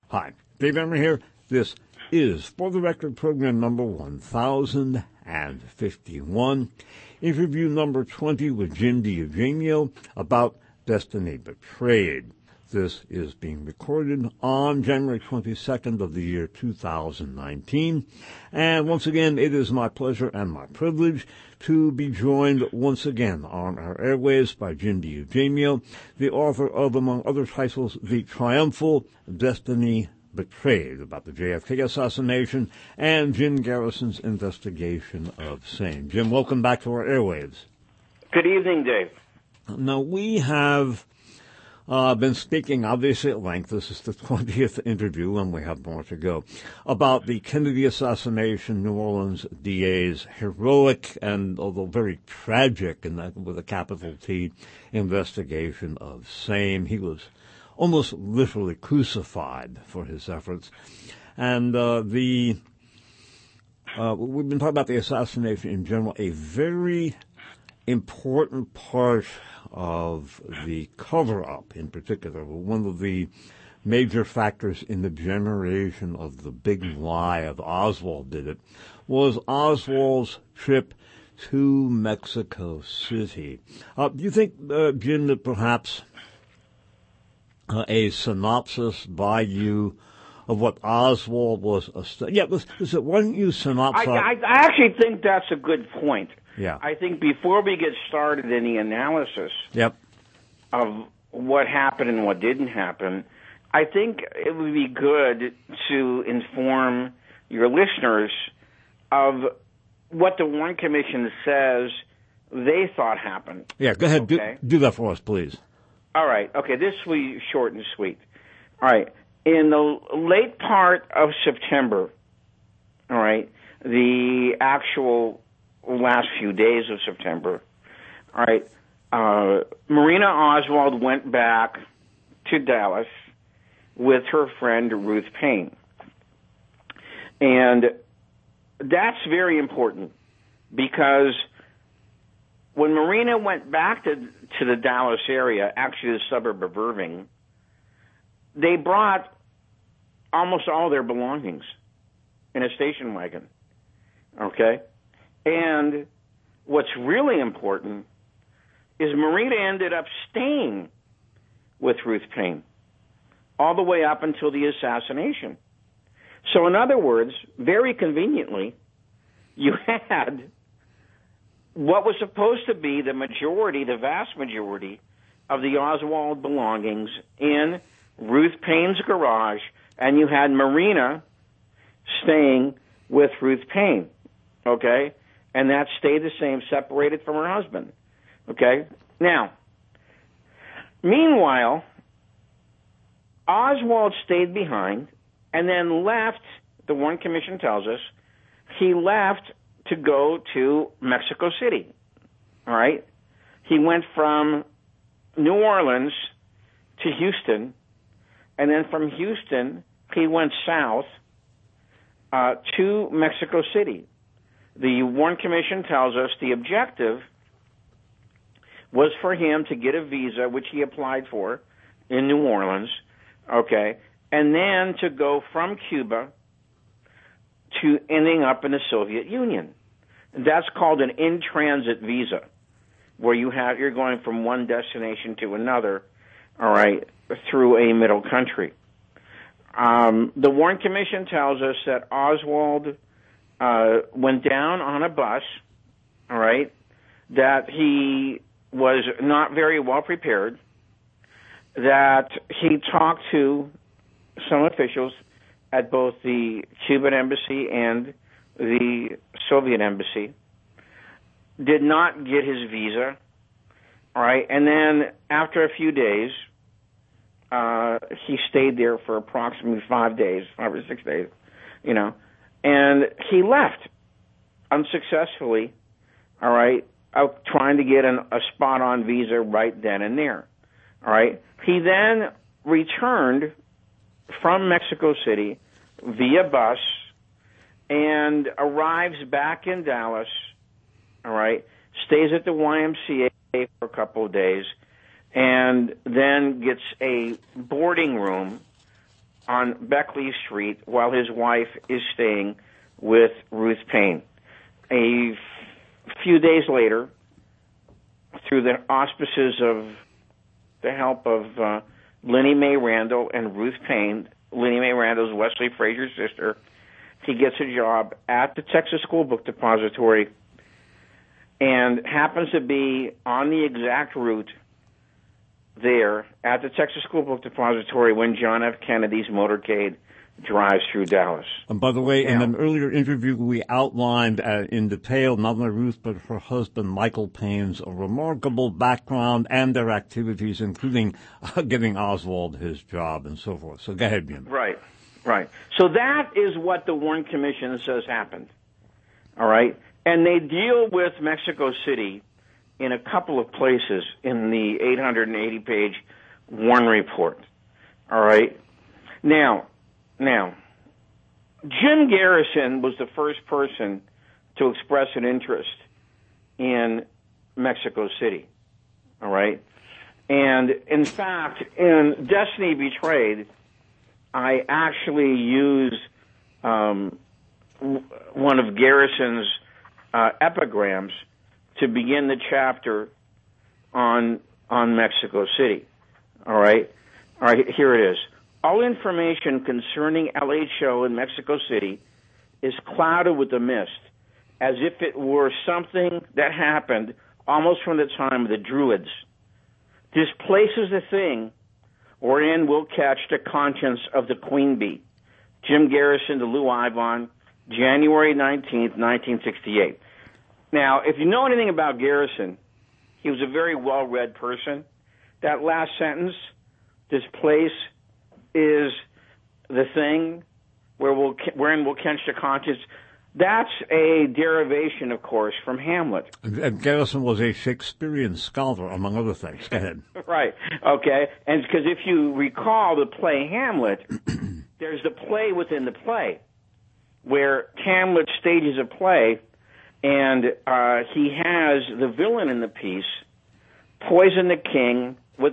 Hi, Dave Emory here. This is For the Record program number 1051, interview number 20 with Jim DiEugenio about Destiny Betrayed. This is being recorded on January 22nd of the year 2019. And once again, it is my pleasure and my privilege to be joined once again on our airwaves by Jim DiEugenio, the author of, among other titles, The Triumphal Destiny Betrayed, about the JFK assassination, and Jim Garrison's investigation of same. Jim, welcome back to our airwaves. Good evening, Dave. Now, we have been speaking, obviously, at length. This is the 20th interview, and we have more to go, about the Kennedy assassination, New Orleans DA's heroic and, although very tragic, and that with a capital T, investigation of same. He was almost literally crucified for his efforts. And we've been talking about the assassination in general, a very important part of the cover-up in particular. One of the major factors in the generation of the big lie of Oswald did it was Oswald's trip to Mexico City. Do you think, Jim, that perhaps a synopsis by you of what Oswald was? Why don't you synopsize? I actually think that's a good point. Yeah. I think before we get started in the analysis of what happened and what didn't happen, I think it would be good to inform your listeners of what the Warren Commission says they thought happened. Yeah, go ahead. Okay? Do that for us, please. All right. Okay, this will be short and sweet. All right. In the late part of September, all right, the actual last few days of September, all right, Marina Oswald went back to Dallas with her friend Ruth Paine. And that's very important because when Marina went back to the Dallas area, actually the suburb of Irving, they brought almost all their belongings in a station wagon, okay? And what's really important is Marina ended up staying with Ruth Paine all the way up until the assassination. So in other words, very conveniently, you had what was supposed to be the majority, the vast majority, of the Oswald belongings in Ruth Paine's garage, and you had Marina staying with Ruth Paine, okay? And that stayed the same, separated from her husband, okay? Now, meanwhile, Oswald stayed behind and then left, the Warren Commission tells us, he left to go to Mexico City, all right? He went from New Orleans to Houston, and then from Houston, he went south to Mexico City. The Warren Commission tells us the objective was for him to get a visa, which he applied for in New Orleans, okay, and then to go from Cuba to ending up in the Soviet Union. That's called an in-transit visa, where you're going from one destination to another, all right, through a middle country. The Warren Commission tells us that Oswald went down on a bus, all right, that he was not very well prepared, that he talked to some officials at both the Cuban embassy and the Soviet embassy, did not get his visa, all right, and then after a few days, he stayed there for approximately 5 or 6 days, you know, and he left unsuccessfully, all right, out trying to get a spot-on visa right then and there, all right. He then returned from Mexico City via bus and arrives back in Dallas, all right, stays at the YMCA for a couple of days, and then gets a boarding room on Beckley Street while his wife is staying with Ruth Paine. A few days later, through the auspices of the help of Linnie Mae Randall and Ruth Paine, Linnie Mae Randall's Wesley Frazier's sister, he gets a job at the Texas School Book Depository and happens to be on the exact route there at the Texas School Book Depository when John F. Kennedy's motorcade drives through Dallas. And by the way, in an earlier interview, we outlined in detail not only Ruth but her husband, Michael Paine's remarkable background and their activities, including giving Oswald his job and so forth. So go ahead, Jim. Right. So that is what the Warren Commission says happened. All right? And they deal with Mexico City in a couple of places in the 880-page Warren Report. All right? Now, Jim Garrison was the first person to express an interest in Mexico City. All right? And, in fact, in Destiny Betrayed, I actually used one of Garrison's epigrams to begin the chapter on Mexico City. All right, here it is. All information concerning LHO in Mexico City is clouded with a mist, as if it were something that happened almost from the time of the Druids. This place is the thing wherein we'll catch the conscience of the queen bee. Jim Garrison to Lou Ivon, January 19th, 1968. Now, if you know anything about Garrison, he was a very well-read person. That last sentence, this place is the thing wherein we'll catch the conscience, that's a derivation, of course, from Hamlet. And Garrison was a Shakespearean scholar, among other things. Go ahead. Right. Okay. And because if you recall the play Hamlet, there's the play within the play where Hamlet stages a play and he has the villain in the piece poison the king with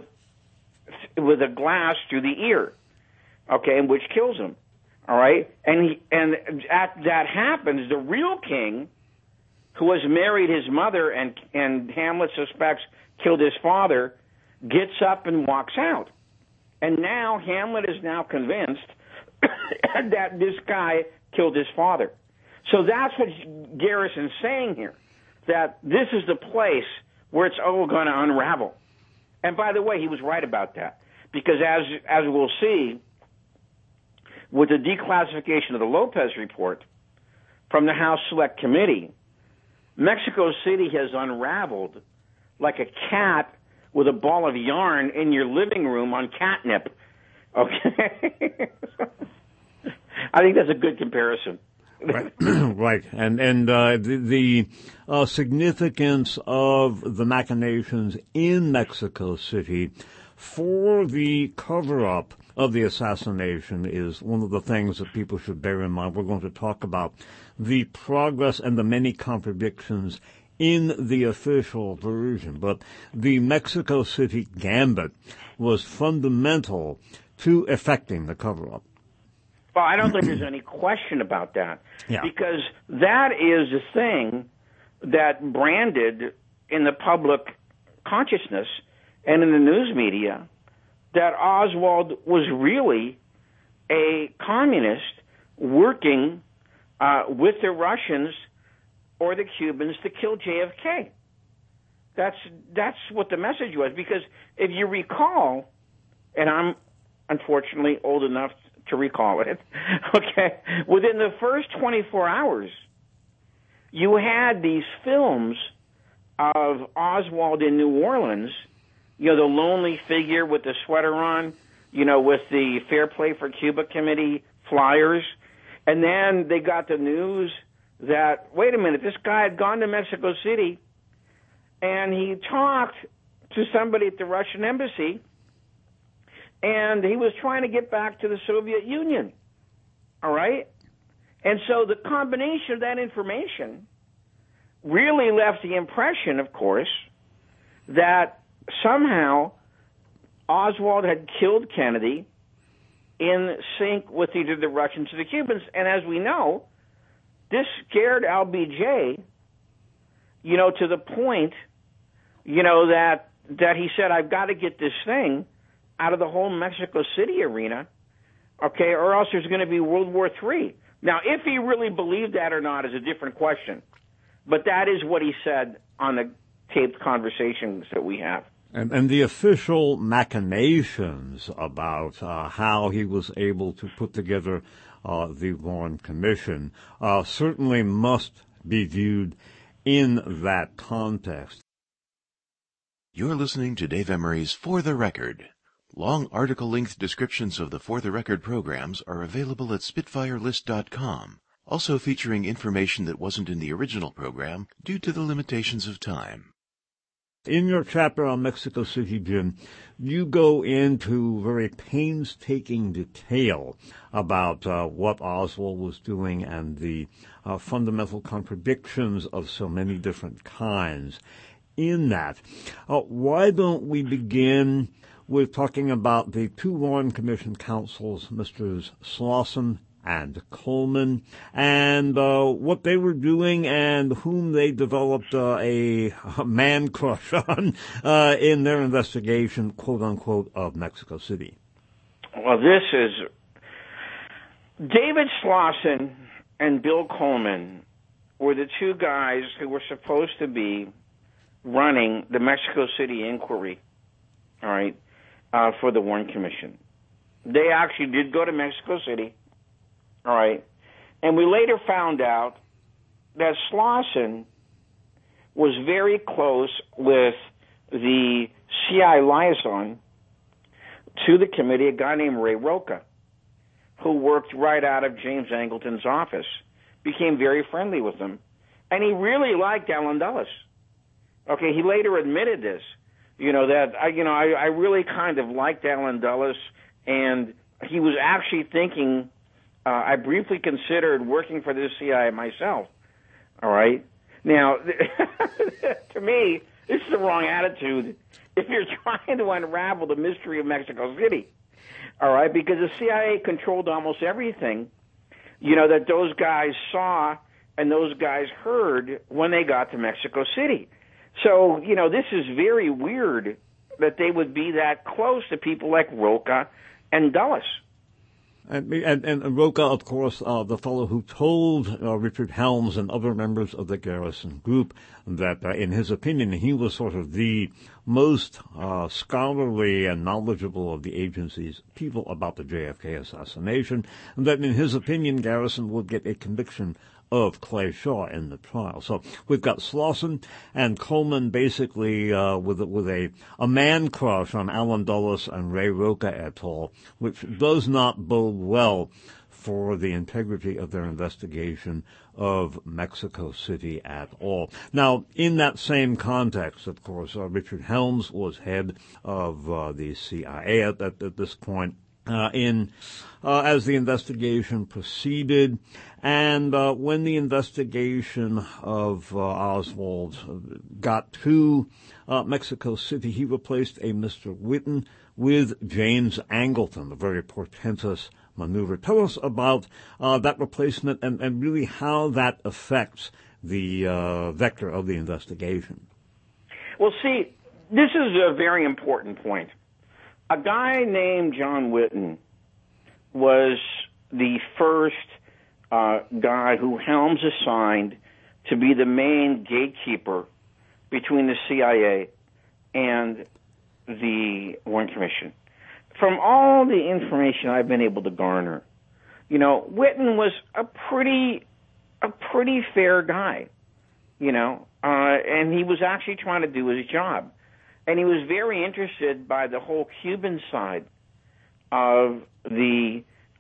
a glass through the ear, okay, which kills him. All right, and that happens, the real king, who has married his mother and Hamlet suspects killed his father, gets up and walks out, and now Hamlet is now convinced that this guy killed his father. So that's what Garrison's saying here, that this is the place where it's all going to unravel. And by the way, he was right about that, because as we'll see, with the declassification of the Lopez report from the House Select Committee, Mexico City has unraveled like a cat with a ball of yarn in your living room on catnip. Okay? I think that's a good comparison. Right, right, and the significance of the machinations in Mexico City for the cover-up of the assassination is one of the things that people should bear in mind. We're going to talk about the progress and the many contradictions in the official version, but the Mexico City gambit was fundamental to effecting the cover-up. Well, I don't think there's any question about that, yeah, because that is the thing that branded in the public consciousness and in the news media that Oswald was really a communist working with the Russians or the Cubans to kill JFK. That's what the message was, because if you recall, and I'm unfortunately old enough to recall it, okay, within the first 24 hours, you had these films of Oswald in New Orleans, you know, the lonely figure with the sweater on, you know, with the Fair Play for Cuba Committee flyers. And then they got the news that, wait a minute, this guy had gone to Mexico City and he talked to somebody at the Russian embassy and he was trying to get back to the Soviet Union. All right? And so the combination of that information really left the impression, of course, that somehow Oswald had killed Kennedy in sync with either the Russians or the Cubans. And as we know, this scared LBJ, to the point, that he said, I've got to get this thing out of the whole Mexico City arena, okay, or else there's going to be World War III. Now, if he really believed that or not is a different question. But that is what he said on the taped conversations that we have. And the official machinations about how he was able to put together the Warren Commission certainly must be viewed in that context. You're listening to Dave Emery's For the Record. Long article-length descriptions of the For the Record programs are available at SpitfireList.com, also featuring information that wasn't in the original program due to the limitations of time. In your chapter on Mexico City, Jim, you go into very painstaking detail about what Oswald was doing and the fundamental contradictions of so many different kinds in that. Why don't we begin with talking about the two Warren Commission counsels, Mr. Slauson and Coleman, and what they were doing and whom they developed a man crush on in their investigation, quote unquote, of Mexico City. Well, this is David Slauson and Bill Coleman were the two guys who were supposed to be running the Mexico City inquiry, all right, for the Warren Commission. They actually did go to Mexico City. All right. And we later found out that Slauson was very close with the CI liaison to the committee, a guy named Ray Rocha, who worked right out of James Angleton's office, became very friendly with him. And he really liked Allen Dulles. Okay, he later admitted this, that I really kind of liked Allen Dulles, and he was actually thinking, I briefly considered working for the CIA myself. All right. Now, to me, this is the wrong attitude if you're trying to unravel the mystery of Mexico City. All right, because the CIA controlled almost everything, that those guys saw and those guys heard when they got to Mexico City. So, this is very weird that they would be that close to people like Rocha and Dulles. And Rocha, of course, the fellow who told Richard Helms and other members of the Garrison group that, in his opinion, he was sort of the most scholarly and knowledgeable of the agency's people about the JFK assassination, and that, in his opinion, Garrison would get a conviction of Clay Shaw in the trial. So we've got Slauson and Coleman basically with a man crush on Allen Dulles and Ray Rocha et al., which does not bode well for the integrity of their investigation of Mexico City at all. Now, in that same context, of course, Richard Helms was head of the CIA at this point. As the investigation proceeded, and when the investigation of Oswald got to Mexico City, he replaced a Mr. Whitten with James Angleton, a very portentous maneuver. Tell us about that replacement and really how that affects the vector of the investigation. Well, see, this is a very important point. A guy named John Whitten was the first guy who Helms assigned to be the main gatekeeper between the CIA and the Warren Commission. From all the information I've been able to garner, Whitten was a pretty fair guy, and he was actually trying to do his job. And he was very interested by the whole Cuban side of the,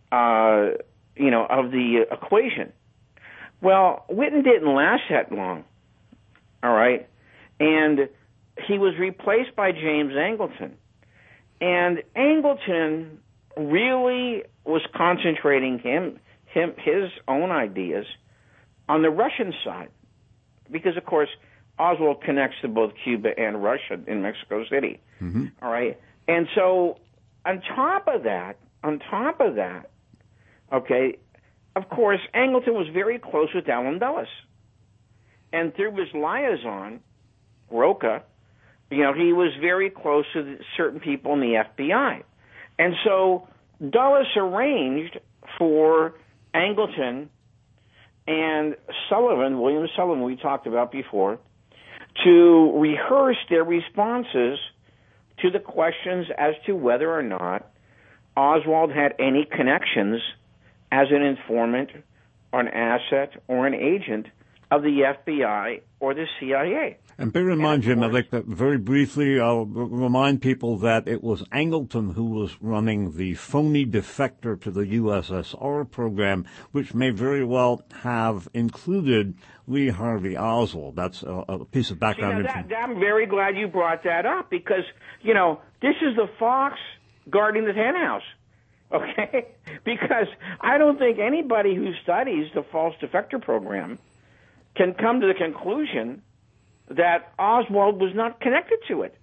of the equation. Well, Whitten didn't last that long, all right? And he was replaced by James Angleton. And Angleton really was concentrating his own ideas on the Russian side. Because, of course, Oswald connects to both Cuba and Russia in Mexico City. Mm-hmm. All right. And so on top of that, on top of that, okay, of course, Angleton was very close with Allen Dulles. And through his liaison, Rocha, he was very close to certain people in the FBI. And so Dulles arranged for Angleton and Sullivan, William Sullivan, we talked about before, to rehearse their responses to the questions as to whether or not Oswald had any connections as an informant, or an asset, or an agent of the FBI or the CIA. And bear in mind, Jim, I'd like to very briefly remind people that it was Angleton who was running the phony defector to the USSR program, which may very well have included Lee Harvey Oswald. That's a piece of background information. I'm very glad you brought that up because, this is the fox guarding the henhouse. Okay? Because I don't think anybody who studies the false defector program can come to the conclusion that Oswald was not connected to it.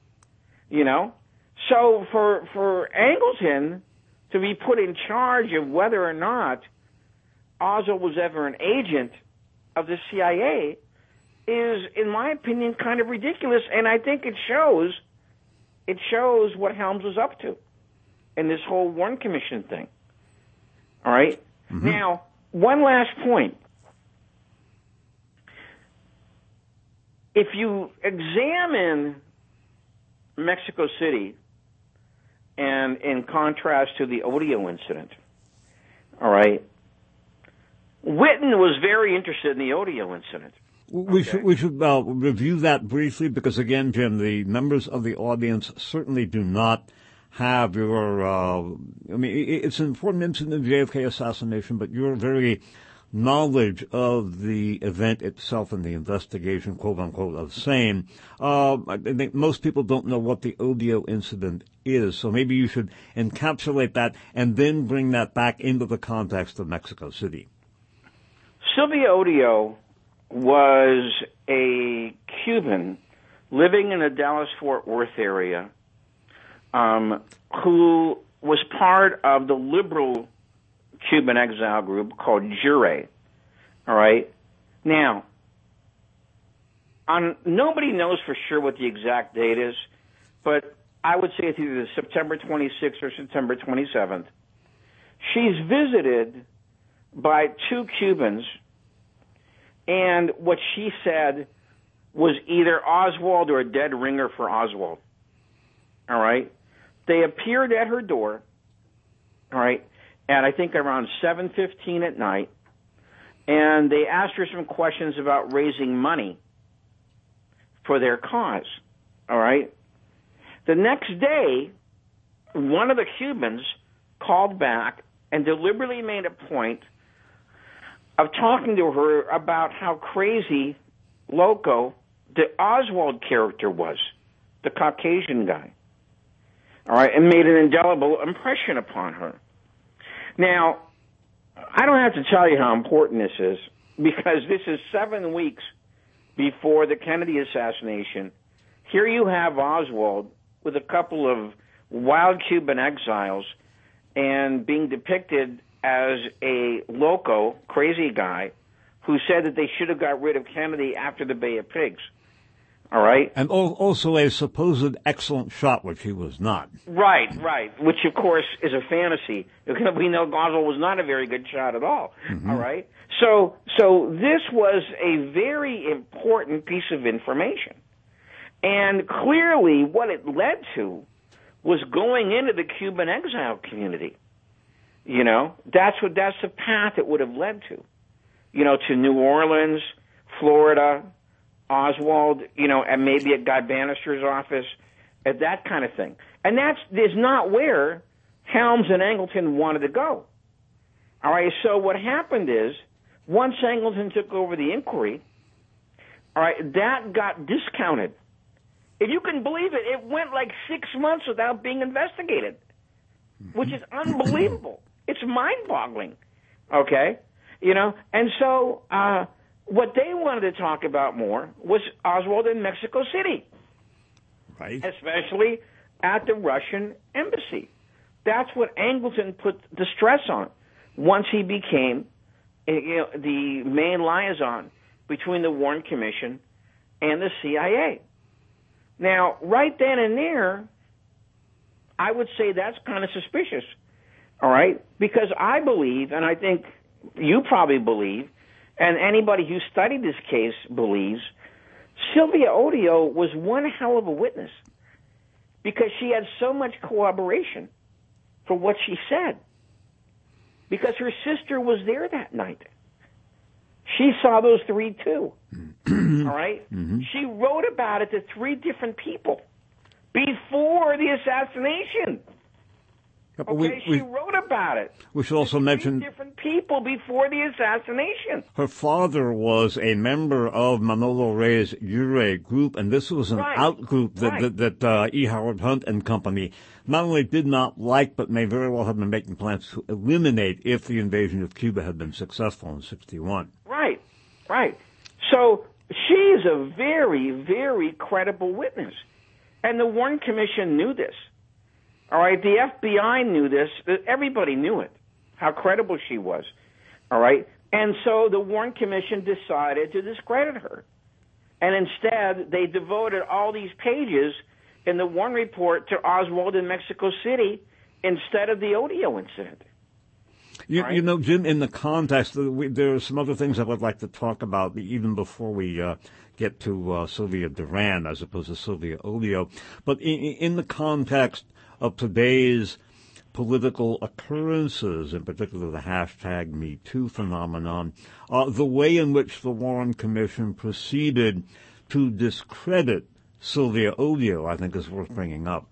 So for Angleton to be put in charge of whether or not Oswald was ever an agent of the CIA is, in my opinion, kind of ridiculous, and I think it shows what Helms was up to in this whole Warren Commission thing. All right? Mm-hmm. Now, one last point. If you examine Mexico City and in contrast to the Odio incident, all right, Whitten was very interested in the Odio incident. We should review that briefly because, again, Jim, the members of the audience certainly do not have your, it's an important incident in the JFK assassination, but your very knowledge of the event itself and the investigation, quote unquote, of same. I think most people don't know what the Odio incident is, so maybe you should encapsulate that and then bring that back into the context of Mexico City. Sylvia Odio was a Cuban living in the Dallas-Fort Worth area who was part of the liberal Cuban exile group called Jure. All right? Now, nobody knows for sure what the exact date is, but I would say it's either September 26th or September 27th. She's visited by two Cubans, and what she said was either Oswald or a dead ringer for Oswald. All right? They appeared at her door, all right, at I think around 7:15 at night, and they asked her some questions about raising money for their cause, all right? The next day, one of the Cubans called back and deliberately made a point of talking to her about how crazy, loco, the Oswald character was, the Caucasian guy, all right, and made an indelible impression upon her. Now, I don't have to tell you how important this is, because this is 7 weeks before the Kennedy assassination. Here you have Oswald with a couple of wild Cuban exiles and being depicted as a loco, crazy guy, who said that they should have got rid of Kennedy after the Bay of Pigs. All right? And also a supposed excellent shot, which he was not. Right. Which, of course, is a fantasy. We know Oswald was not a very good shot at all. Mm-hmm. All right? So this was a very important piece of information. And clearly what it led to was going into the Cuban exile community. That's the path it would have led to. To New Orleans, Florida, Oswald, and maybe at Guy Bannister's office, at that kind of thing. And is not where Helms and Angleton wanted to go. All right, so what happened is, once Angleton took over the inquiry, all right, that got discounted. If you can believe it, it went like 6 months without being investigated, which is unbelievable. It's mind-boggling, okay? And so what they wanted to talk about more was Oswald in Mexico City, right? Especially at the Russian embassy. That's what Angleton put the stress on once he became the main liaison between the Warren Commission and the CIA. Now, right then and there, I would say that's kind of suspicious, all right? Because I believe, and I think you probably believe, and anybody who studied this case believes, Sylvia Odio was one hell of a witness because she had so much corroboration for what she said. Because her sister was there that night. She saw those three too. All right? Mm-hmm. She wrote about it to three different people before the assassination. She wrote about it. We should also mention different people before the assassination. Her father was a member of Manolo Rey's Ure group, and this was an out group that E. Howard Hunt and company not only did not like, but may very well have been making plans to eliminate if the invasion of Cuba had been successful in 1961. Right. So she is a very, very credible witness. And the Warren Commission knew this. All right, the FBI knew this. Everybody knew it, how credible she was. All right, and so the Warren Commission decided to discredit her. And instead, they devoted all these pages in the Warren report to Oswald in Mexico City instead of the Odio incident. You know, Jim, in the context, there are some other things I would like to talk about even before we get to Sylvia Duran as opposed to Sylvia Odio. But in the context of today's political occurrences, in particular the hashtag #MeToo phenomenon, the way in which the Warren Commission proceeded to discredit Sylvia Odio, I think, is worth bringing up.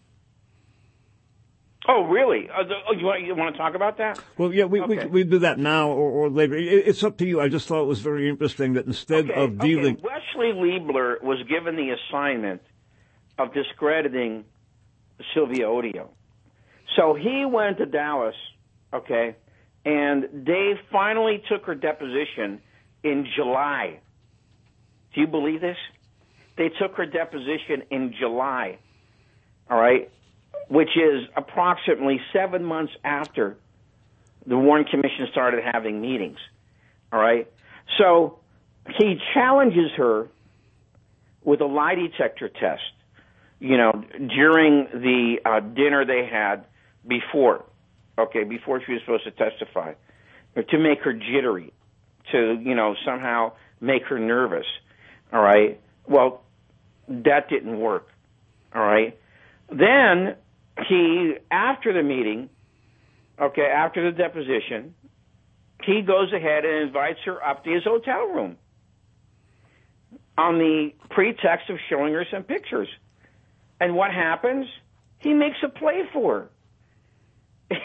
Oh, really? You want to talk about that? Well, yeah, we do that now or later. It's up to you. I just thought it was very interesting that instead of dealing... Wesley Liebler was given the assignment of discrediting Sylvia Odio. So he went to Dallas, and they finally took her deposition in July. Do you believe this? They took her deposition in July, all right, which is approximately 7 months after the Warren Commission started having meetings, all right? So he challenges her with a lie detector test, during the dinner they had before she was supposed to testify, to make her jittery, to, somehow make her nervous, all right? Well, that didn't work, all right? Then he, after the meeting, after the deposition, he goes ahead and invites her up to his hotel room on the pretext of showing her some pictures. And what happens? He makes a play for her.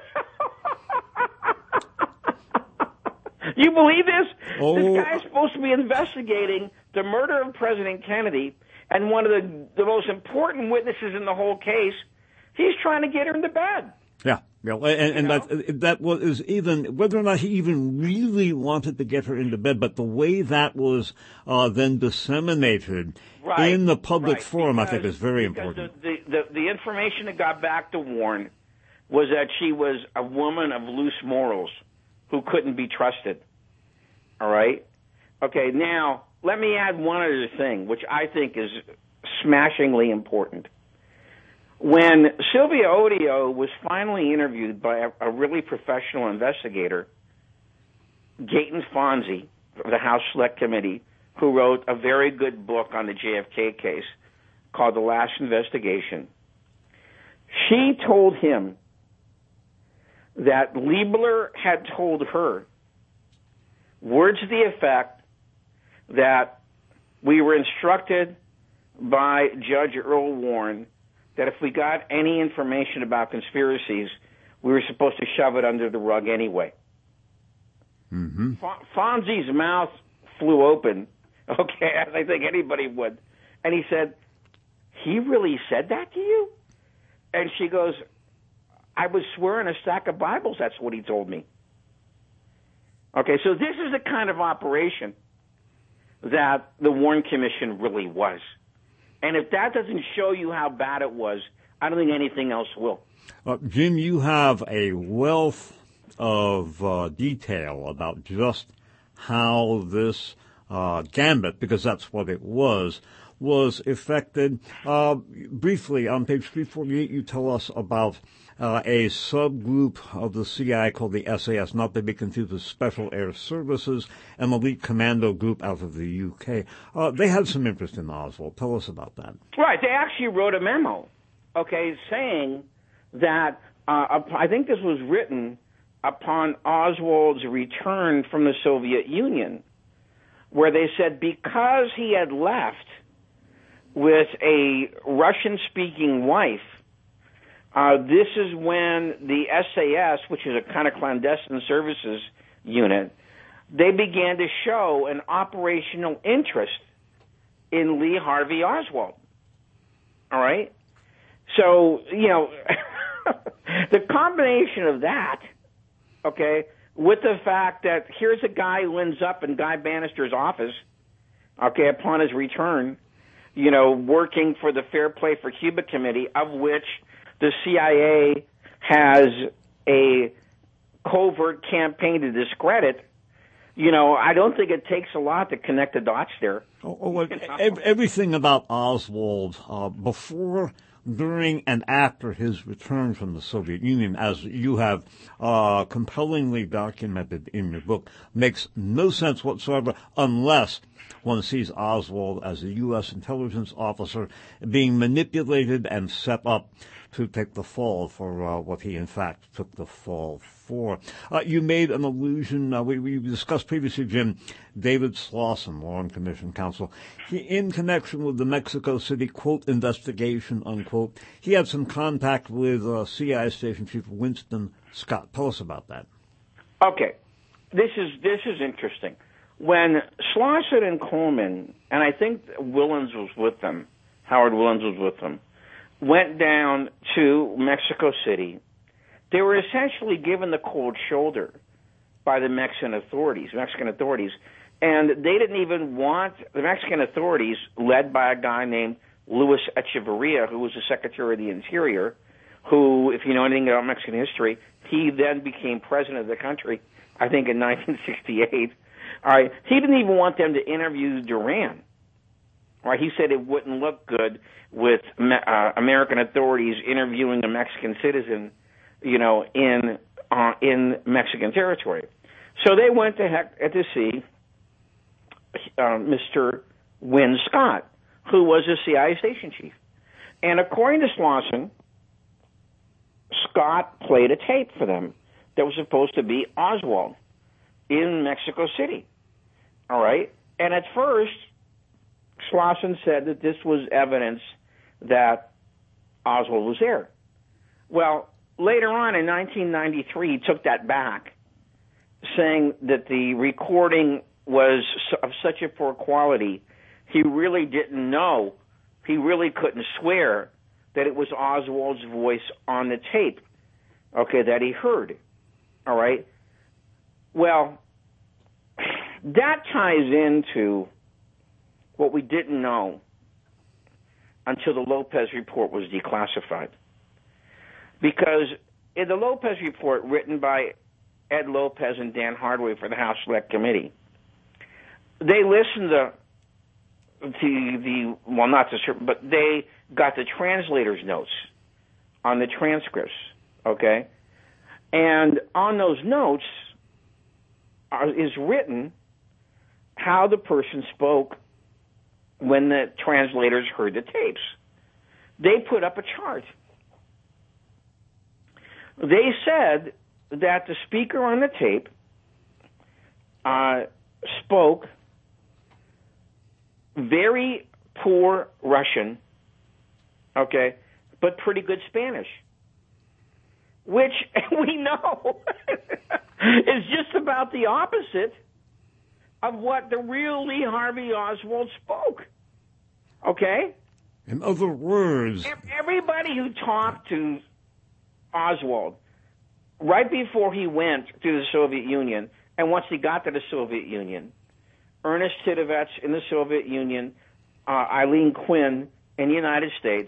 You believe this? Oh. This guy is supposed to be investigating the murder of President Kennedy, and one of the most important witnesses in the whole case, he's trying to get her into bed. Yeah. And that was even, whether or not he even really wanted to get her into bed, but the way that was then disseminated in the public forum, I think, is very important. The information that got back to Warren was that she was a woman of loose morals who couldn't be trusted. All right? Okay, now, let me add one other thing, which I think is smashingly important. When Sylvia Odio was finally interviewed by a really professional investigator, Gayton Fonzie of the House Select Committee, who wrote a very good book on the JFK case called The Last Investigation, she told him that Liebler had told her words to the effect that we were instructed by Judge Earl Warren that if we got any information about conspiracies, we were supposed to shove it under the rug anyway. Mm-hmm. Fonzie's mouth flew open, as I think anybody would. And he said, he really said that to you? And she goes, I was swearing a stack of Bibles, that's what he told me. Okay, so this is the kind of operation that the Warren Commission really was. And if that doesn't show you how bad it was, I don't think anything else will. Jim, you have a wealth of detail about just how this gambit, because that's what it was effected. Briefly, on page 348, you tell us about a subgroup of the CIA called the SAS, not to be confused with Special Air Services, an elite commando group out of the UK. They had some interest in Oswald. Tell us about that. Right. They actually wrote a memo, saying that I think this was written upon Oswald's return from the Soviet Union, where they said because he had left with a Russian-speaking wife, this is when the SAS, which is a kind of clandestine services unit, they began to show an operational interest in Lee Harvey Oswald. All right? So, the combination of that, with the fact that here's a guy who ends up in Guy Bannister's office, upon his return, working for the Fair Play for Cuba Committee, of which the CIA has a covert campaign to discredit. I don't think it takes a lot to connect the dots there. Everything about Oswald before, during, and after his return from the Soviet Union, as you have compellingly documented in your book, makes no sense whatsoever unless one sees Oswald as a U.S. intelligence officer being manipulated and set up to take the fall for what he in fact took the fall for. You made an allusion, we discussed previously, Jim, David Slauson, Warren Commission counsel. In connection with the Mexico City, quote, investigation, unquote, he had some contact with CIA Station Chief Winston Scott. Tell us about that. Okay. This is interesting. When Slauson and Coleman, and I think Willens was with them, Howard Willens was with them, went down to Mexico City, they were essentially given the cold shoulder by the Mexican authorities, and they didn't even want the Mexican authorities, led by a guy named Luis Echeverria, who was the Secretary of the Interior, who, if you know anything about Mexican history, he then became president of the country, I think in 1968. All right, he didn't even want them to interview Duran. All right, he said it wouldn't look good with American authorities interviewing a Mexican citizen, in Mexican territory. So they went to see Mr. Win Scott, who was a CIA station chief. And according to Slauson, Scott played a tape for them that was supposed to be Oswald in Mexico City. All right? And at first, Slauson said that this was evidence that Oswald was there. Well, later on in 1993, he took that back, saying that the recording was of such a poor quality, he really didn't know, he really couldn't swear that it was Oswald's voice on the tape, that he heard. All right? Well, that ties into what we didn't know until the Lopez report was declassified. Because in the Lopez report, written by Ed Lopez and Dan Hardaway for the House Select Committee, they listened but they got the translator's notes on the transcripts, And on those notes is written how the person spoke when the translators heard the tapes. They put up a chart. They said that the speaker on the tape spoke very poor Russian, but pretty good Spanish, which we know is just about the opposite of what the real Lee Harvey Oswald spoke. In other words, everybody who talked to Oswald right before he went to the Soviet Union, and once he got to the Soviet Union, Ernest Tidovets in the Soviet Union, Eileen Quinn in the United States,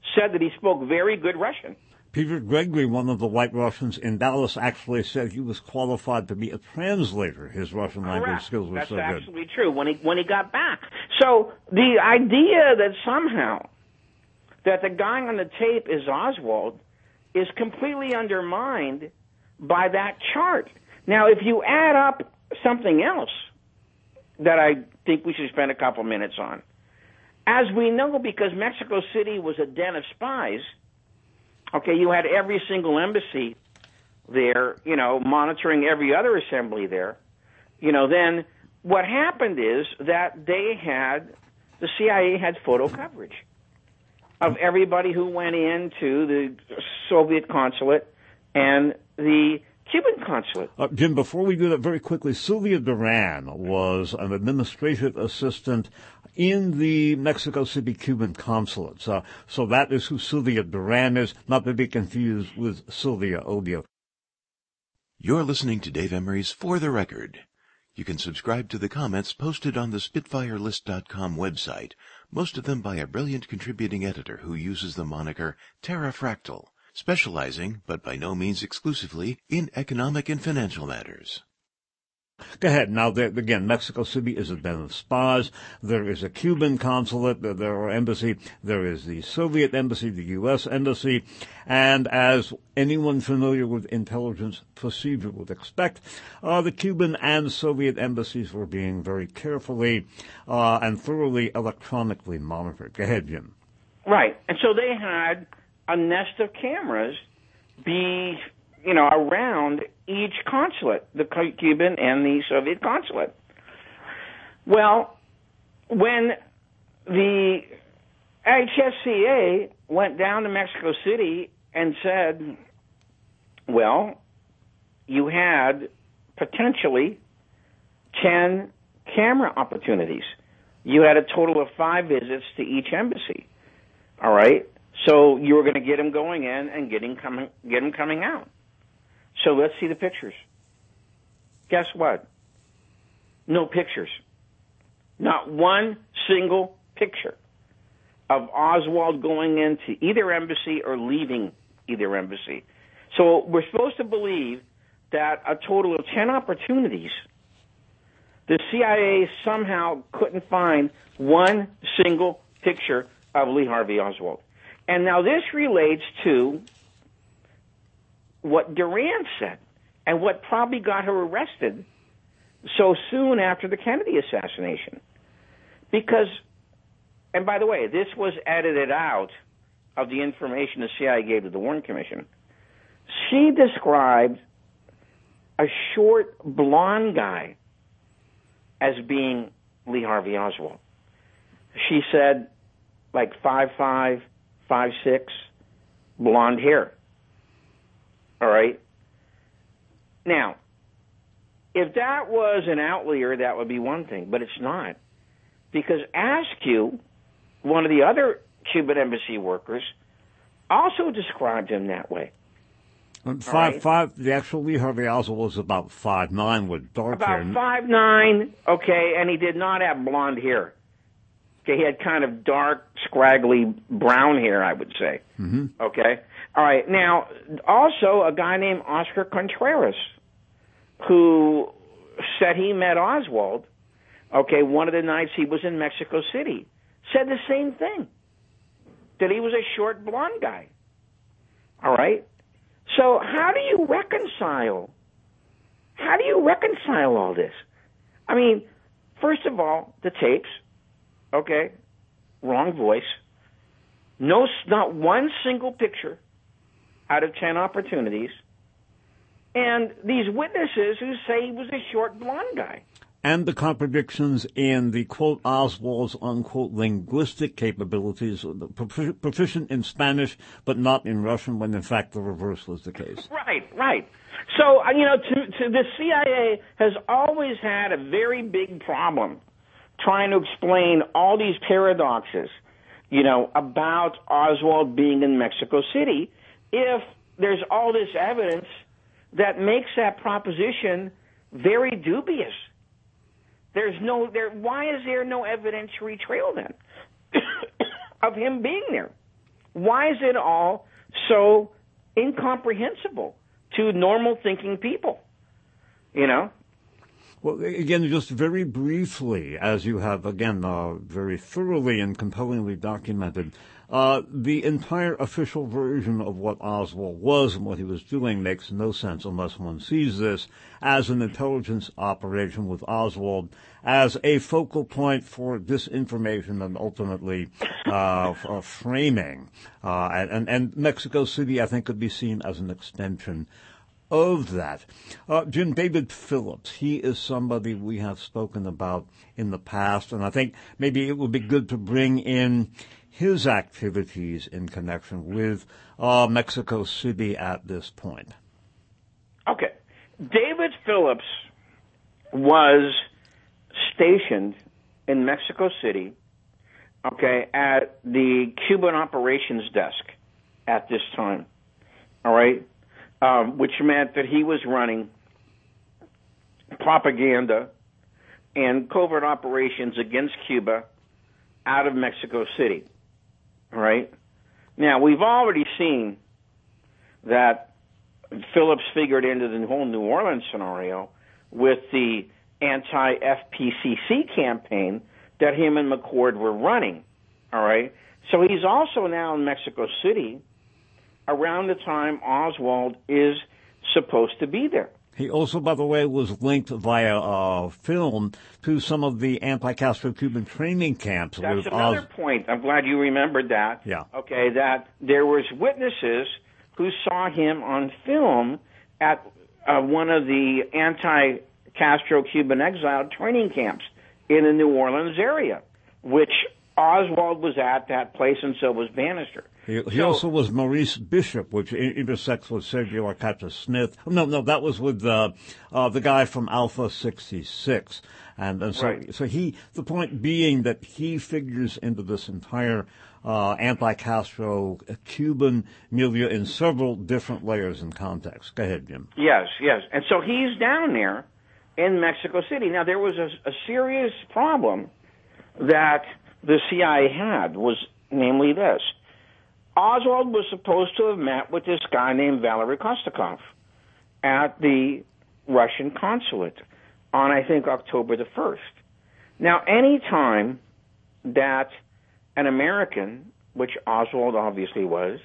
said that he spoke very good Russian. Peter Gregory, one of the White Russians in Dallas, actually said he was qualified to be a translator. His Russian language skills were so good. That's absolutely true when he got back. So the idea that somehow that the guy on the tape is Oswald is completely undermined by that chart. Now, if you add up something else that I think we should spend a couple minutes on, as we know, because Mexico City was a den of spies, okay, you had every single embassy there, monitoring every other assembly there. Then what happened is that the CIA had photo coverage of everybody who went into the Soviet consulate and the Cuban consulate. Jim, before we do that, very quickly, Sylvia Duran was an administrative assistant in the Mexico City Cuban consulate. So that is who Sylvia Duran is, not to be confused with Sylvia Obio. You're listening to Dave Emery's For the Record. You can subscribe to the comments posted on the SpitfireList.com website, most of them by a brilliant contributing editor who uses the moniker Terrafractal, specializing, but by no means exclusively, in economic and financial matters. Go ahead. Now, again, Mexico City is a den of spies. There is a Cuban consulate. There are embassy. There is the Soviet embassy, the U.S. embassy. And as anyone familiar with intelligence procedure would expect, the Cuban and Soviet embassies were being very carefully and thoroughly electronically monitored. Go ahead, Jim. Right. And so they had a nest of cameras be around each consulate, the Cuban and the Soviet consulate. Well, when the HSCA went down to Mexico City and said, well, you had potentially 10 camera opportunities. You had a total of 5 visits to each embassy. All right? So you were going to get them going in and get them coming out. So let's see the pictures. Guess what? No pictures. Not one single picture of Oswald going into either embassy or leaving either embassy. So we're supposed to believe that a total of 10 opportunities, the CIA somehow couldn't find one single picture of Lee Harvey Oswald. And now this relates to what Duran said and what probably got her arrested so soon after the Kennedy assassination. Because, and by the way, this was edited out of the information the CIA gave to the Warren Commission. She described a short, blonde guy as being Lee Harvey Oswald. She said, like 5'5", 5'6", blonde hair. All right? Now, if that was an outlier, that would be one thing, but it's not. Because Askew, one of the other Cuban embassy workers, also described him that way. The actual Lee Harvey Oswald was about 5'9" with dark hair. About 5'9", okay, and he did not have blonde hair. Okay, he had kind of dark, scraggly brown hair, I would say. Mm-hmm. Okay? All right. Now, also a guy named Oscar Contreras, who said he met Oswald, okay, one of the nights he was in Mexico City, said the same thing, that he was a short, blonde guy. All right? So how do you reconcile all this? I mean, first of all, the tapes, okay, wrong voice, not one single picture out of 10 opportunities, and these witnesses who say he was a short, blonde guy. And the contradictions in the, quote, Oswald's, unquote, linguistic capabilities, proficient in Spanish but not in Russian, when in fact the reverse was the case. Right. So, the CIA has always had a very big problem trying to explain all these paradoxes, about Oswald being in Mexico City, if there's all this evidence that makes that proposition very dubious. Why is there no evidentiary trail then of him being there? Why is it all so incomprehensible to normal thinking people? You know? Well, again, just very briefly, as you have, again, very thoroughly and compellingly documented, the entire official version of what Oswald was and what he was doing makes no sense unless one sees this as an intelligence operation with Oswald as a focal point for disinformation and ultimately framing. And Mexico City, I think, could be seen as an extension of that. Jim, David Phillips, he is somebody we have spoken about in the past, and I think maybe it would be good to bring in his activities in connection with Mexico City at this point. Okay. David Phillips was stationed in Mexico City, okay, at the Cuban operations desk at this time, all right? Which meant that he was running propaganda and covert operations against Cuba out of Mexico City. All right? Now, we've already seen that Phillips figured into the whole New Orleans scenario with the anti-FPCC campaign that him and McCord were running. All right? So he's also now in Mexico City around the time Oswald is supposed to be there. He also, by the way, was linked via film to some of the anti-Castro Cuban training camps. That's another point. I'm glad you remembered that. Yeah. Okay, that there was witnesses who saw him on film at one of the anti-Castro Cuban exile training camps in the New Orleans area, which Oswald was at that place, and so was Bannister. He also was Maurice Bishop, which intersects with Sergio Arcata Smith. No, that was with the guy from Alpha 66. And so, right. So the point being that he figures into this entire anti-Castro Cuban milieu in several different layers and contexts. Go ahead, Jim. Yes. And so he's down there in Mexico City. Now, there was a serious problem that the CIA had, was namely this. Oswald was supposed to have met with this guy named Valery Kostakov at the Russian consulate on, I think, October the 1st. Now, any time that an American, which Oswald obviously was,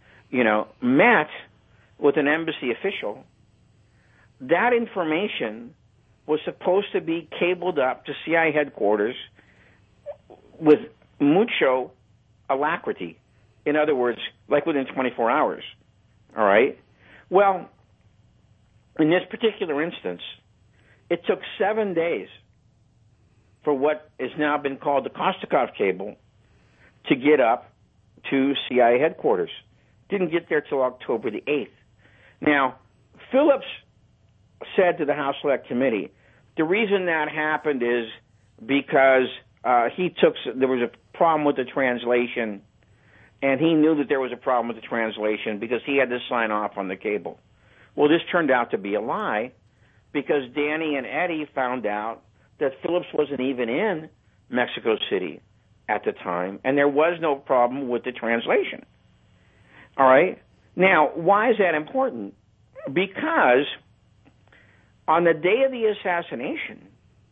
met with an embassy official, that information was supposed to be cabled up to CIA headquarters with mucho alacrity. In other words, like within 24 hours. All right? Well, in this particular instance, it took 7 days for what has now been called the Kostakov cable to get up to CIA headquarters. Didn't get there till October the 8th. Now, Phillips said to the House Select Committee, the reason that happened is because there was a problem with the translation, and he knew that there was a problem with the translation because he had to sign off on the cable. Well, this turned out to be a lie because Danny and Eddie found out that Phillips wasn't even in Mexico City at the time, and there was no problem with the translation. All right? Now, why is that important? Because on the day of the assassination,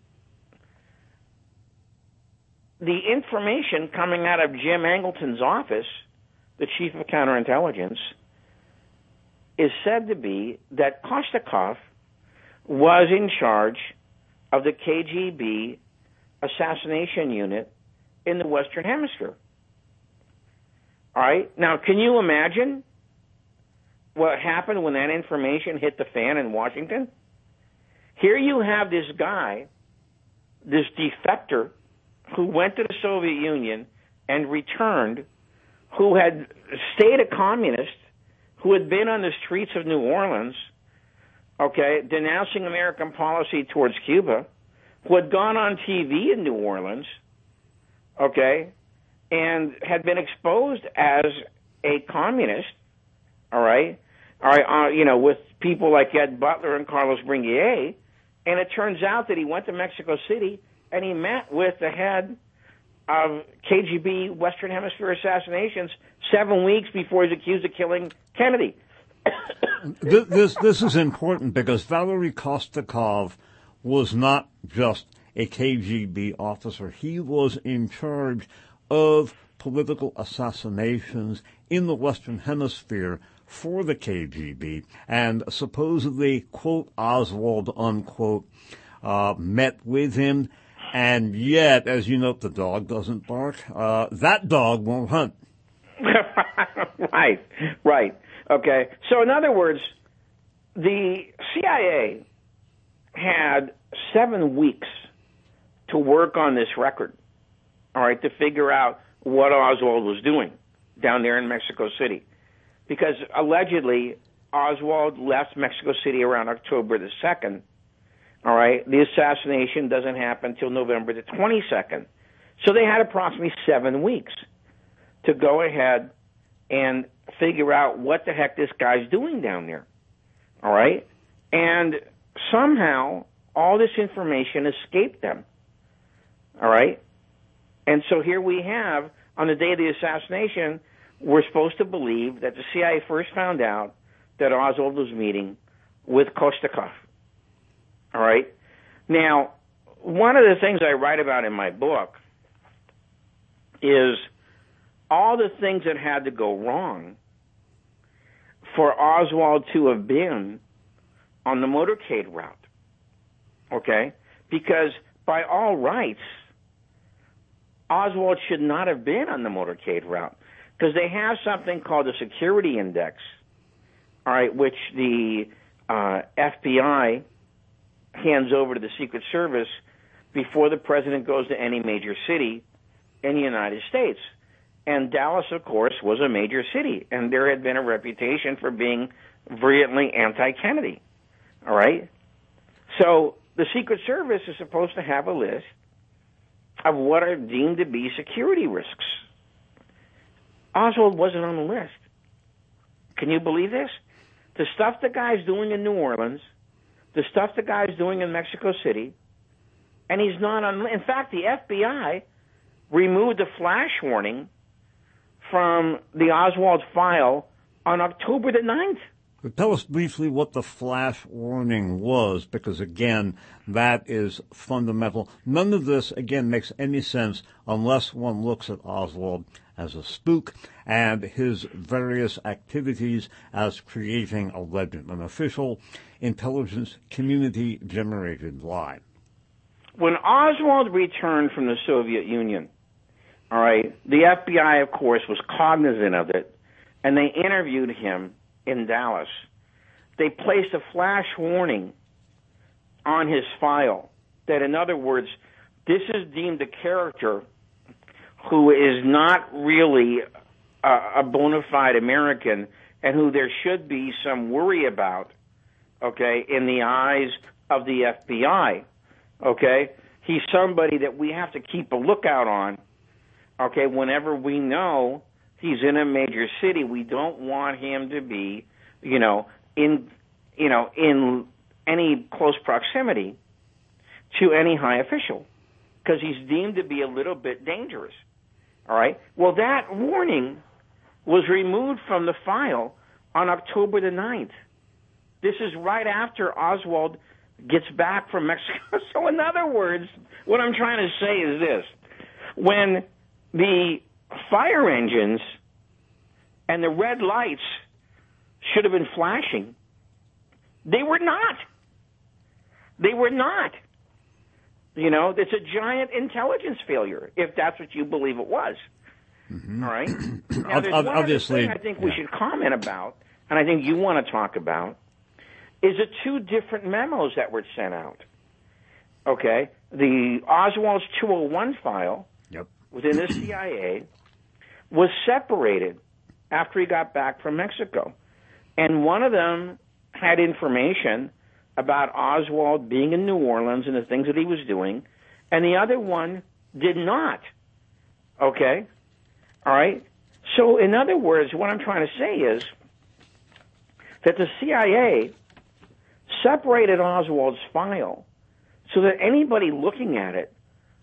the information coming out of Jim Angleton's office, the chief of counterintelligence, is said to be that Kostakov was in charge of the KGB assassination unit in the Western Hemisphere. All right? Now, can you imagine what happened when that information hit the fan in Washington? Here you have this guy, this defector, who went to the Soviet Union and returned, who had stayed a communist, who had been on the streets of New Orleans, okay, denouncing American policy towards Cuba, who had gone on TV in New Orleans, okay, and had been exposed as a communist, all right, with people like Ed Butler and Carlos Bringuier, and it turns out that he went to Mexico City and he met with the head of KGB Western Hemisphere assassinations 7 weeks before he's accused of killing Kennedy. This is important because Valery Kostakov was not just a KGB officer. He was in charge of political assassinations in the Western Hemisphere for the KGB, and supposedly, quote, Oswald, unquote, met with him. And yet, as you note, the dog doesn't bark. That dog won't hunt. Right. Okay. So in other words, the CIA had 7 weeks to work on this record, all right, to figure out what Oswald was doing down there in Mexico City. Because allegedly, Oswald left Mexico City around October the 2nd, all right? The assassination doesn't happen until November the 22nd. So they had approximately 7 weeks to go ahead and figure out what the heck this guy's doing down there, all right? And somehow all this information escaped them, all right? And so here we have, on the day of the assassination, we're supposed to believe that the CIA first found out that Oswald was meeting with Kostakov, all right? Now, one of the things I write about in my book is all the things that had to go wrong for Oswald to have been on the motorcade route, okay? Because by all rights, Oswald should not have been on the motorcade route because they have something called the security index, all right, which the FBI hands over to the Secret Service before the president goes to any major city in the United States. And Dallas, of course, was a major city, and there had been a reputation for being vehemently anti-Kennedy, all right? So the Secret Service is supposed to have a list of what are deemed to be security risks. Oswald wasn't on the list. Can you believe this? The stuff the guy's doing in New Orleans, the stuff the guy's doing in Mexico City, and he's not on. In fact, the FBI removed the flash warning from the Oswald file on October the 9th. But tell us briefly what the flash warning was, because, again, that is fundamental. None of this, again, makes any sense unless one looks at Oswald as a spook and his various activities as creating a legend, an official intelligence community-generated lie. When Oswald returned from the Soviet Union, all right, the FBI, of course, was cognizant of it, and they interviewed him in Dallas. They placed a flash warning on his file that, in other words, this is deemed a character who is not really a bona fide American and who there should be some worry about, okay, in the eyes of the FBI, okay? He's somebody that we have to keep a lookout on, okay, whenever we know he's in a major city. We don't want him to be, in any close proximity to any high official because he's deemed to be a little bit dangerous. All right? Well, that warning was removed from the file on October the 9th. This is right after Oswald gets back from Mexico. So in other words, what I'm trying to say is this. When the fire engines and the red lights should have been flashing, they were not. They were not. It's a giant intelligence failure, if that's what you believe it was. Mm-hmm. All right? Now, there's one obviously, other thing I think we should comment about, and I think you want to talk about, is the two different memos that were sent out. Okay? The Oswald's 201 file within the CIA was separated after he got back from Mexico. And one of them had information about Oswald being in New Orleans and the things that he was doing, and the other one did not. Okay? All right? So, in other words, what I'm trying to say is that the CIA separated Oswald's file so that anybody looking at it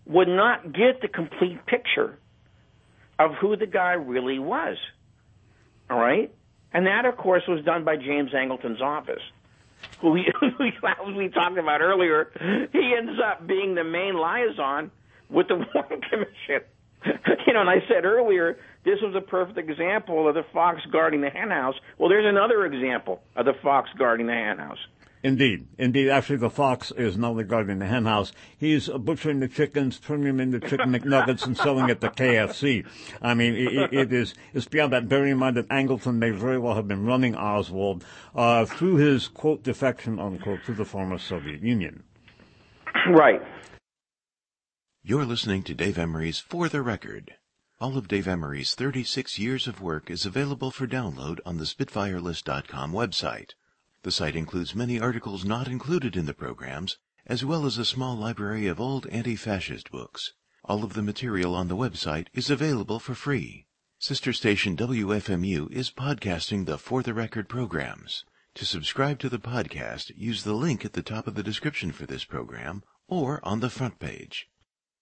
would not get the complete picture of who the guy really was. All right? And that, of course, was done by James Angleton's office, who we talked about earlier. He ends up being the main liaison with the Warren Commission. And I said earlier, this was a perfect example of the fox guarding the henhouse. Well, there's another example of the fox guarding the henhouse. Indeed. Actually, the fox is not only guarding the henhouse, he's butchering the chickens, turning them into Chicken McNuggets, and selling it to KFC. I mean, it's beyond that. Bearing in mind that Angleton may very well have been running Oswald through his, quote, defection, unquote, to the former Soviet Union. Right. You're listening to Dave Emery's For the Record. All of Dave Emery's 36 years of work is available for download on the SpitfireList.com website. The site includes many articles not included in the programs, as well as a small library of old anti-fascist books. All of the material on the website is available for free. Sister station WFMU is podcasting the For the Record programs. To subscribe to the podcast, use the link at the top of the description for this program or on the front page.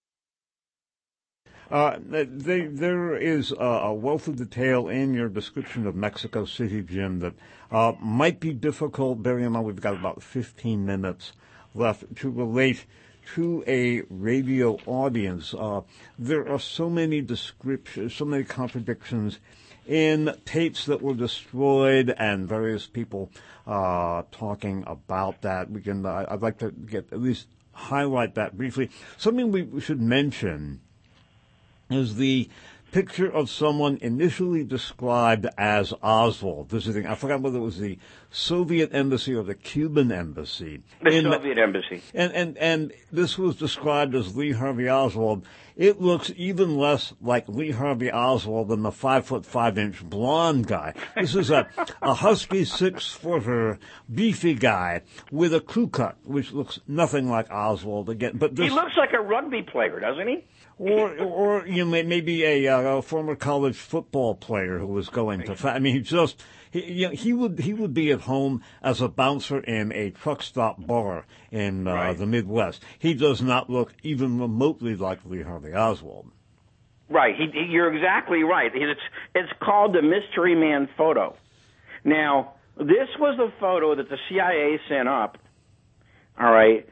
There is a wealth of detail in your description of Mexico City, Jim, that might be difficult, bearing in mind we've got about 15 minutes left, to relate to a radio audience. There are so many descriptions, so many contradictions in tapes that were destroyed and various people talking about that. I'd like to at least highlight that briefly. Something we should mention is the picture of someone initially described as Oswald visiting, I forgot whether it was the Soviet embassy or the Cuban embassy. The Soviet embassy. And this was described as Lee Harvey Oswald. It looks even less like Lee Harvey Oswald than the 5'5" blonde guy. This is a husky 6-footer, beefy guy with a crew cut, which looks nothing like Oswald again. But he looks like a rugby player, doesn't he? Or maybe a former college football player who was going to. I mean, he would be at home as a bouncer in a truck stop bar in the Midwest. He does not look even remotely like Lee Harvey Oswald. Right. You're exactly right. It's called the Mystery Man photo. Now, this was the photo that the CIA sent up. All right,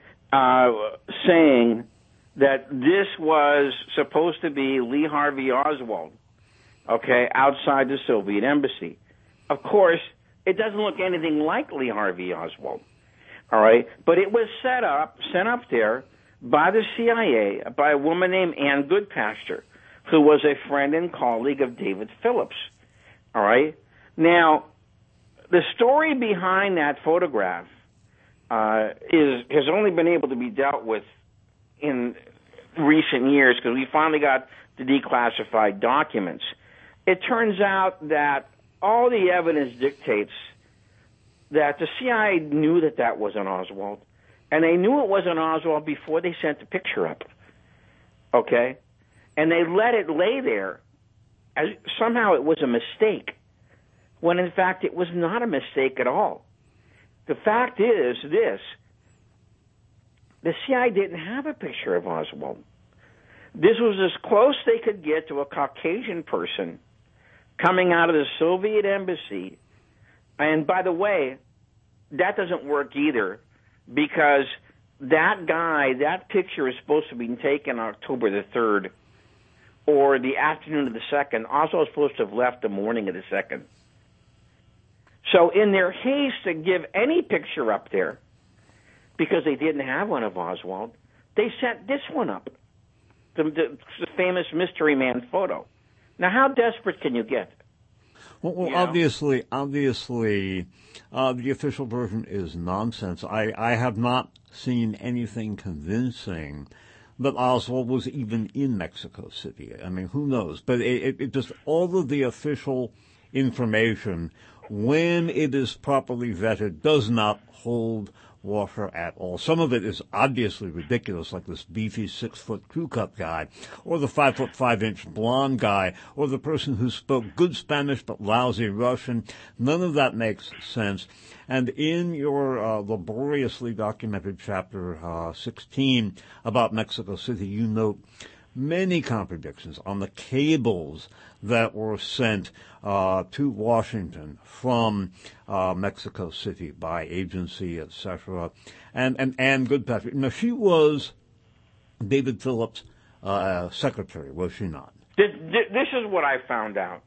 saying that this was supposed to be Lee Harvey Oswald, okay, outside the Soviet embassy. Of course, it doesn't look anything like Lee Harvey Oswald, all right? But it was sent up there by the CIA, by a woman named Ann Goodpasture, who was a friend and colleague of David Phillips, all right? Now, the story behind that photograph has only been able to be dealt with in recent years because we finally got the declassified documents. It turns out that all the evidence dictates that the CIA knew that wasn't Oswald, and they knew it wasn't Oswald before they sent the picture up, okay? And they let it lay there as somehow it was a mistake, when in fact it was not a mistake at all. The fact is this: the CIA didn't have a picture of Oswald. This was as close they could get to a Caucasian person coming out of the Soviet embassy. And by the way, that doesn't work either, because that picture is supposed to be taken October the 3rd or the afternoon of the 2nd. Oswald was supposed to have left the morning of the 2nd. So in their haste to give any picture up there, because they didn't have one of Oswald, they sent this one up, the famous Mystery Man photo. Now, how desperate can you get? Well, obviously, the official version is nonsense. I have not seen anything convincing that Oswald was even in Mexico City. I mean, who knows? But it just, all of the official information, when it is properly vetted, does not hold water at all. Some of it is obviously ridiculous, like this beefy 6-foot crew cut guy, or the 5'5" blonde guy, or the person who spoke good Spanish but lousy Russian. None of that makes sense. And in your laboriously documented chapter 16 about Mexico City, you note many contradictions on the cables that were sent to Washington from Mexico City by agency, etc. And Anne Goodpatrick. Now, she was David Phillips' secretary, was she not? This is what I found out.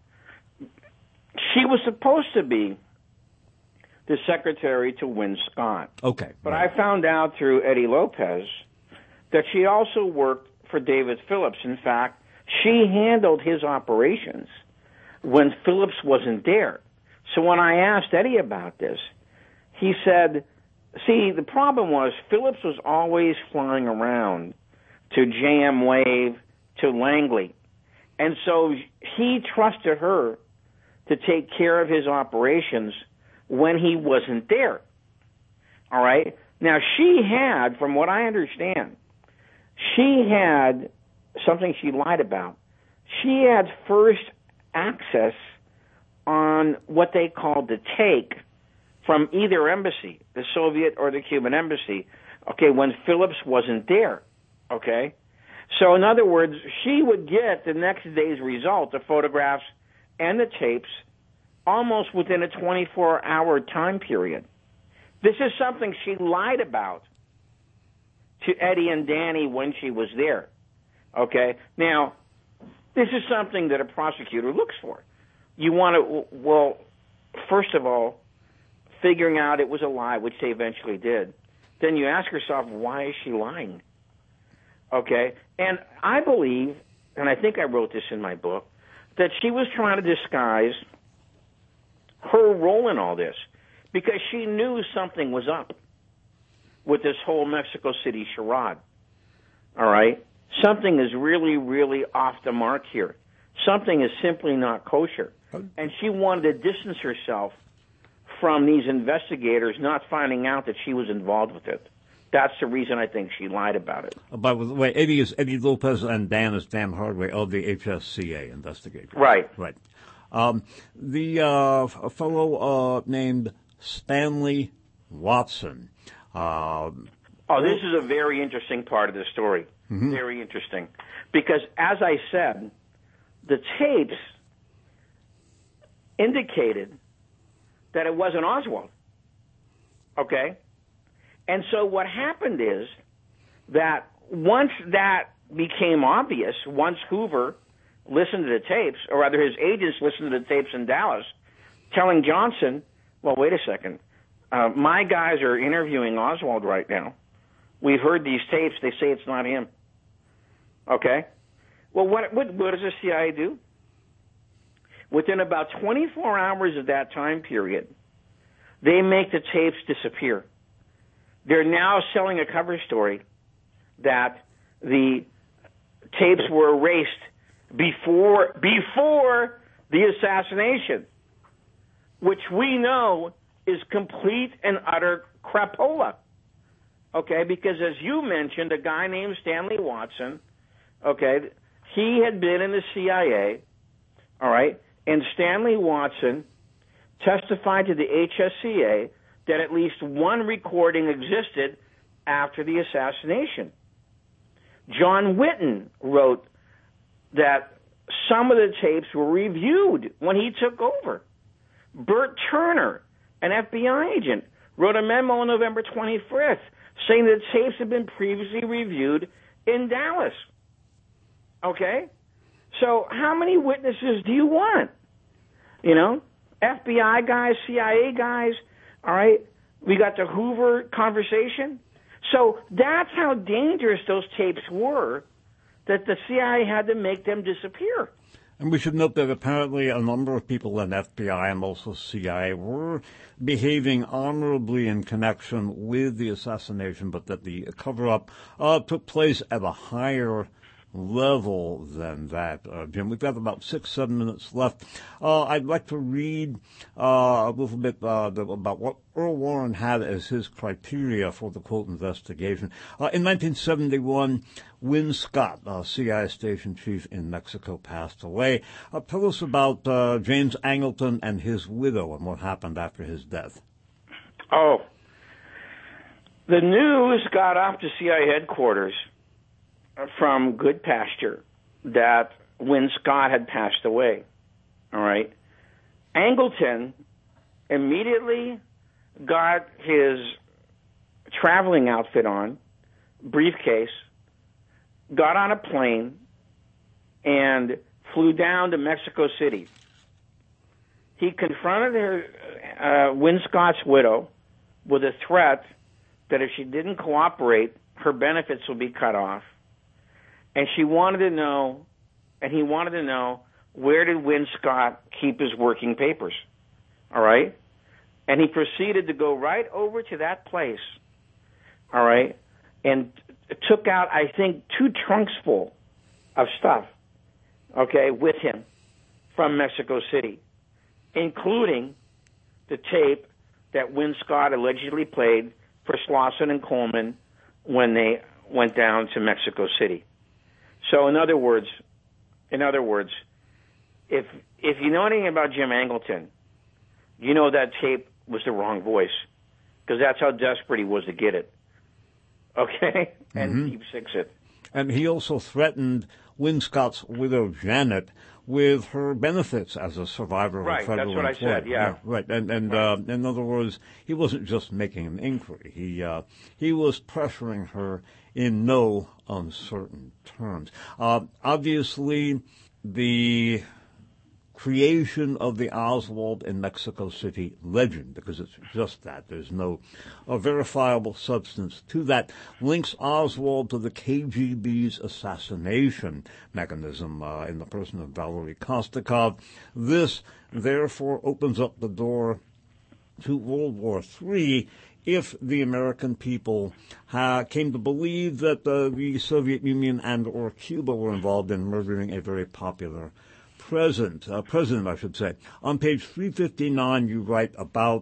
She was supposed to be the secretary to Win Scott. Okay. But right. I found out through Eddie Lopez that she also worked for David Phillips. In fact, she handled his operations when Phillips wasn't there. So when I asked Eddie about this, he said, see, the problem was Phillips was always flying around to JM Wave, to Langley. And so he trusted her to take care of his operations when he wasn't there. All right? Now, she had, from what I understand, she had something she lied about. She had first access on what they called the take from either embassy, the Soviet or the Cuban embassy, okay, when Phillips wasn't there, okay? So in other words, she would get the next day's result, the photographs and the tapes, almost within a 24-hour time period. This is something she lied about to Eddie and Danny when she was there, okay? Now, this is something that a prosecutor looks for. You want to, well, first of all, figuring out it was a lie, which they eventually did. Then you ask yourself, why is she lying? Okay? And I believe, and I think I wrote this in my book, that she was trying to disguise her role in all this because she knew something was up with this whole Mexico City charade. All right? Something is really, really off the mark here. Something is simply not kosher. And she wanted to distance herself from these investigators not finding out that she was involved with it. That's the reason I think she lied about it. By the way, Eddie is Eddie Lopez and Dan is Dan Hardway of the HSCA investigators. Right. Right. A fellow named Stanley Watson. This is a very interesting part of the story. Mm-hmm. Very interesting. Because, as I said, the tapes indicated that it wasn't Oswald. Okay? And so what happened is that once that became obvious, once Hoover listened to the tapes, or rather his agents listened to the tapes in Dallas, telling Johnson, well, wait a second, my guys are interviewing Oswald right now. We've heard these tapes. They say it's not him. Okay? Well, what does the CIA do? Within about 24 hours of that time period, they make the tapes disappear. They're now selling a cover story that the tapes were erased before the assassination, which we know is complete and utter crapola. Okay, because as you mentioned, a guy named Stanley Watson, okay, he had been in the CIA, all right, and Stanley Watson testified to the HSCA that at least one recording existed after the assassination. John Whitten wrote that some of the tapes were reviewed when he took over. Bert Turner, an FBI agent, wrote a memo on November 25th saying that tapes had been previously reviewed in Dallas. Okay? So how many witnesses do you want? You know, FBI guys, CIA guys, all right? We got the Hoover conversation. So that's how dangerous those tapes were, that the CIA had to make them disappear. And we should note that apparently a number of people in FBI and also CIA were behaving honorably in connection with the assassination, but that the cover-up took place at a higher level than that, Jim. We've got about 6-7 minutes left. I'd like to read a little bit about what Earl Warren had as his criteria for the, quote, investigation. In 1971, Win Scott, CIA station chief in Mexico, passed away. Tell us about James Angleton and his widow and what happened after his death. Oh, the news got off to CIA headquarters from Good Pasture that Win Scott had passed away. All right. Angleton immediately got his traveling outfit on, briefcase, got on a plane, and flew down to Mexico City. He confronted Win Scott's widow with a threat that if she didn't cooperate, her benefits would be cut off. And she wanted to know, and he wanted to know, where did Win Scott keep his working papers? All right? And he proceeded to go right over to that place, all right, and took out, I think, 2 trunks full of stuff, okay, with him from Mexico City, including the tape that Win Scott allegedly played for Slauson and Coleman when they went down to Mexico City. So in other words, if you know anything about Jim Angleton, you know that tape was the wrong voice, because that's how desperate he was to get it. Okay? And Deep Six it. And he also threatened Win Scott's widow, Janet, with her benefits as a survivor of a federal employee. Right, that's what I said, yeah. Right, and in other words, he wasn't just making an inquiry. He was pressuring her in no uncertain terms. Obviously, the creation of the Oswald in Mexico City legend, because it's just that. There's no verifiable substance to that. Links Oswald to the KGB's assassination mechanism in the person of Valery Kostikov. This, therefore, opens up the door to World War III if the American people came to believe that the Soviet Union and or Cuba were involved in murdering a very popular president, I should say. On page 359, you write about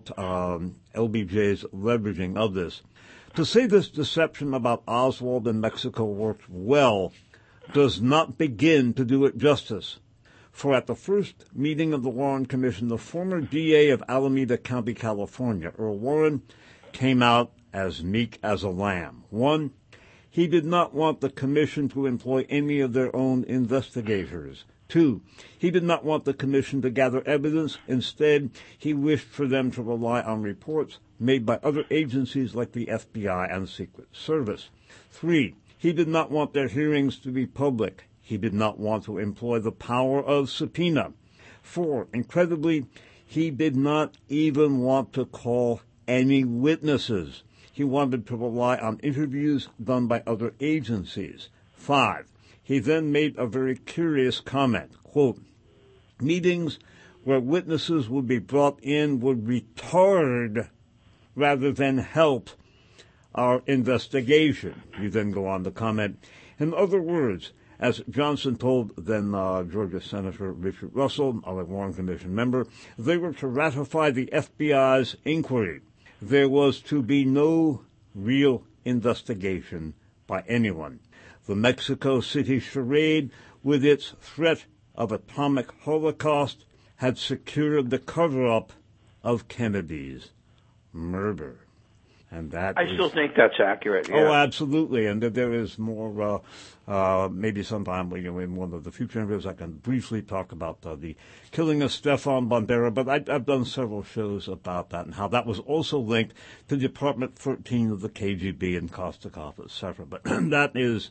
LBJ's leveraging of this. To say this deception about Oswald in Mexico worked well does not begin to do it justice. For at the first meeting of the Warren Commission, the former DA of Alameda County, California, Earl Warren, came out as meek as a lamb. 1, he did not want the commission to employ any of their own investigators. 2, he did not want the commission to gather evidence. Instead, he wished for them to rely on reports made by other agencies like the FBI and Secret Service. 3, he did not want their hearings to be public. He did not want to employ the power of subpoena. 4, incredibly, he did not even want to call any witnesses. He wanted to rely on interviews done by other agencies. 5, he then made a very curious comment, quote, meetings where witnesses would be brought in would retard rather than help our investigation. You then go on to comment, in other words, as Johnson told then Georgia Senator Richard Russell, a Warren Commission member, they were to ratify the FBI's inquiry. There was to be no real investigation by anyone. The Mexico City charade, with its threat of atomic holocaust, had secured the cover-up of Kennedy's murder. And that I still think that's accurate. Yeah. Oh, absolutely. And there is more, maybe sometime in one of the future interviews I can briefly talk about the killing of Stefan Bandera. But I've done several shows about that and how that was also linked to Department 13 of the KGB and Kostikov, etc. But that is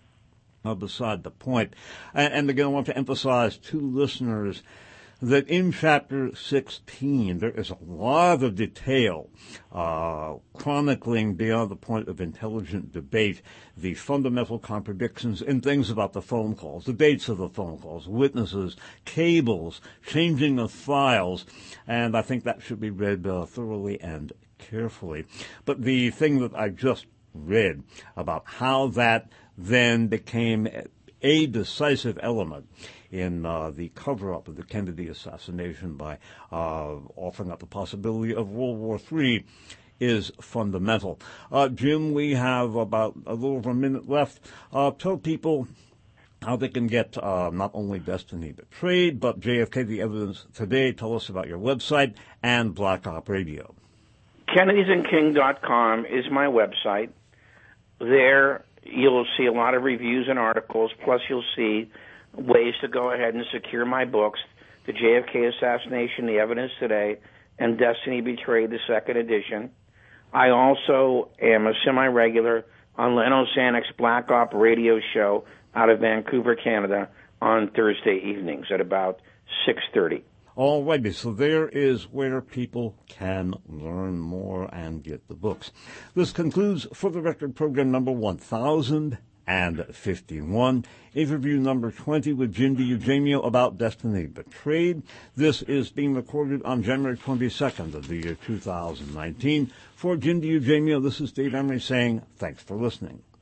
beside the point. And again, I want to emphasize to listeners that in Chapter 16, there is a lot of detail chronicling beyond the point of intelligent debate the fundamental contradictions in things about the phone calls, the dates of the phone calls, witnesses, cables, changing of files, and I think that should be read thoroughly and carefully. But the thing that I just read about how that then became a decisive element in the cover-up of the Kennedy assassination by offering up the possibility of World War III is fundamental. Jim, we have about a little over a minute left. Tell people how they can get not only Destiny Betrayed, but JFK, The Evidence Today. Tell us about your website and Black Op Radio. KennedysandKing.com is my website. There you'll see a lot of reviews and articles, plus you'll see ways to go ahead and secure my books, The JFK Assassination, The Evidence Today, and Destiny Betrayed, the second edition. I also am a semi-regular on Leno Sanek's Black Op Radio show out of Vancouver, Canada, on Thursday evenings at about 6:30. All righty, so there is where people can learn more and get the books. This concludes For the Record program number 1051, interview number 20 with Jim DiEugenido about Destiny Betrayed. This is being recorded on January 22nd of the year 2019. For Jim DiEugenido, this is Dave Emery saying thanks for listening.